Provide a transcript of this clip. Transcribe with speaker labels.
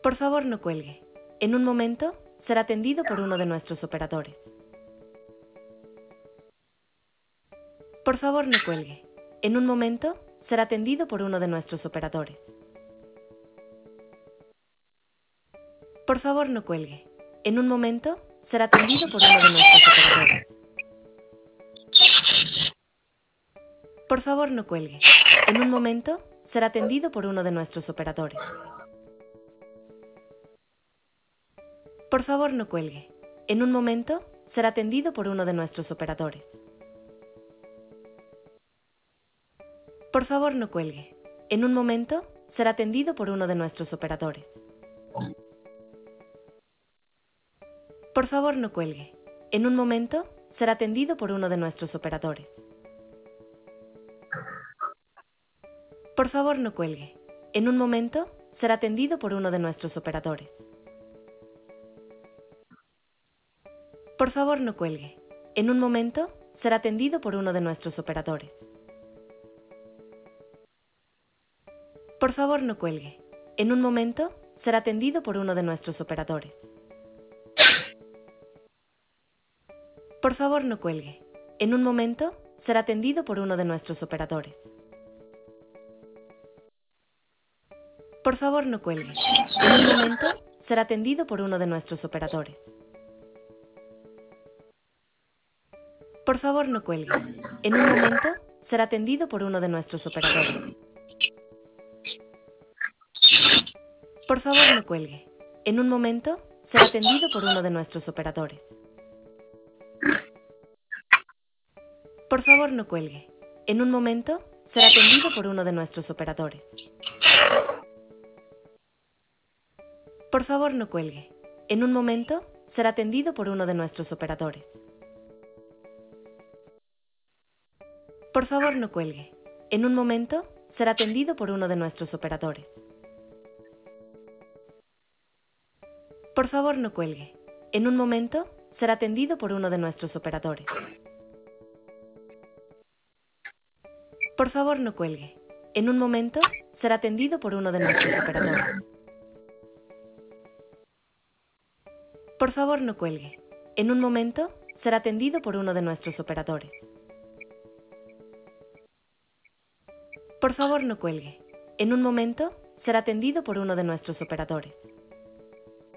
Speaker 1: Por favor, no cuelgue. En un momento, será atendido por uno de nuestros operadores. Por favor, no cuelgue. En un momento, será atendido por uno de nuestros operadores. Por favor, no cuelgue. En un momento, será atendido por uno de nuestros operadores. Por favor, no cuelgue. En un momento, será atendido por uno de nuestros operadores. Por favor, no cuelgue. En un momento, será atendido por uno de nuestros operadores. Por favor, no cuelgue. En un momento, será atendido por uno de nuestros operadores. Por favor, no cuelgue. En un momento, será atendido por uno de nuestros operadores. Por favor, no cuelgue. En un momento, será atendido por uno de nuestros operadores. Por favor, no cuelgue. En un momento, será atendido por uno de nuestros operadores. Por favor, no cuelgue. En un momento, será atendido por uno de nuestros operadores. Por favor, no cuelgue. En un momento, será atendido por uno de nuestros operadores. Por favor, no cuelgue. En un momento, será atendido por uno de nuestros operadores. Por favor, no cuelgue. En un momento, será atendido por uno de nuestros operadores. Por favor, no cuelgue. En un momento, será atendido por uno de nuestros operadores. Por favor, no cuelgue. En un momento, será atendido por uno de nuestros operadores. Por favor, no cuelgue. En un momento, será atendido por uno de nuestros operadores. Por favor, no cuelgue. En un momento, será atendido por uno de nuestros operadores. Por favor, no cuelgue. En un momento, será atendido por uno de nuestros operadores. Por favor, no cuelgue. En un momento, será atendido por uno de nuestros operadores. Por favor, no cuelgue. En un momento, será atendido por uno de nuestros operadores. Por favor, no cuelgue. En un momento, será atendido por uno de nuestros operadores.